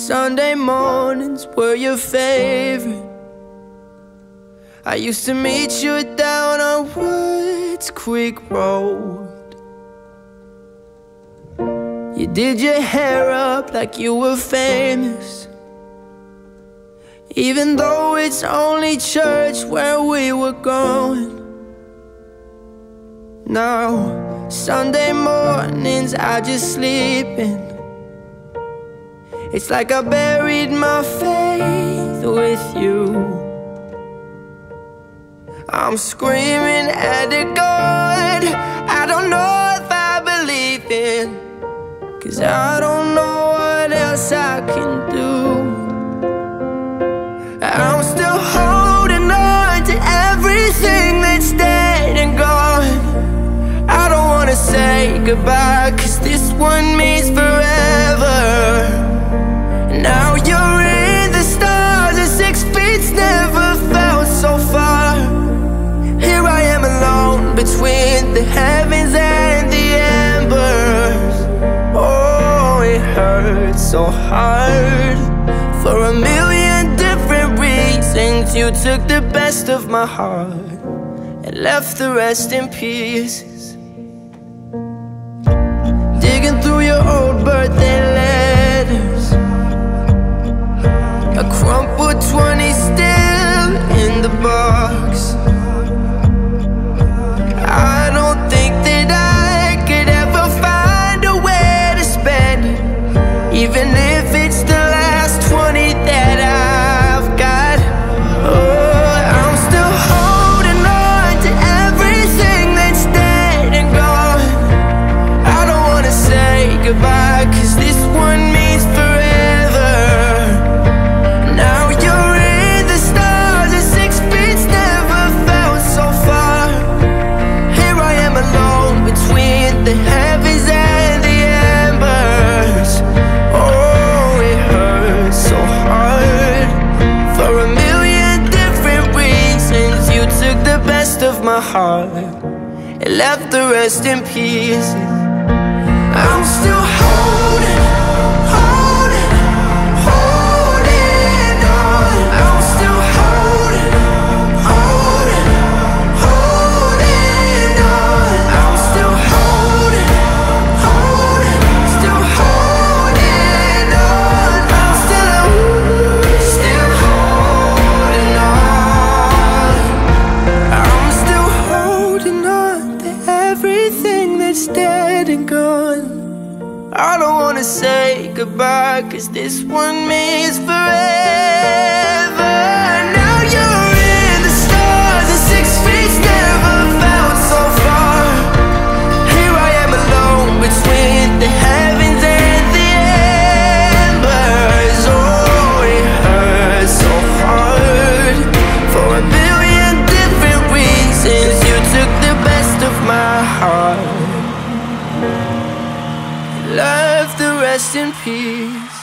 Sunday mornings were your favorite. I used to meet you down on Woods Creek Road. You did your hair up like you were famous, even though it's only church where we were going. Now, Sunday mornings I just sleep in. It's like I buried my faith with you. I'm screaming at a God I don't know if I believe in, 'cause I don't know what else I can do. I'm still holding on to everything that's dead and gone. I don't wanna say goodbye, 'cause this one means forever. Now you're in the stars and 6 feet's never felt so far. Here I am alone between the heavens and the embers. Oh, it hurts so hard. For a million different reasons, you took the best of my heart and left the rest in pieces. Digging through your old birthday letters, a crumpled 20 still in the box. I don't think that I could ever find a way to spend it, even if it's the last 20 that I've got. Oh, I'm still holding on to everything that's dead and gone. I don't wanna say goodbye, 'cause this one means forever. Now you're in the stars and 6 feet's never felt so far. Here I am alone between the heavens and the embers. Oh, it hurts so hard. For a million different reasons, you took the best of my heart and left the rest in pieces. I'm still holding on. I'm still holding on. I'm still holding on. I'm still holding on. I'm still holding on to everything that's dead and gone. I don't wanna say goodbye, 'cause this one means forever. Now you're in the stars and 6 feet's never felt so far. Here I am alone between the heavens and the embers. Oh, it hurts so hard. For a billion different reasons, you took the best of my heart, left the rest in peace.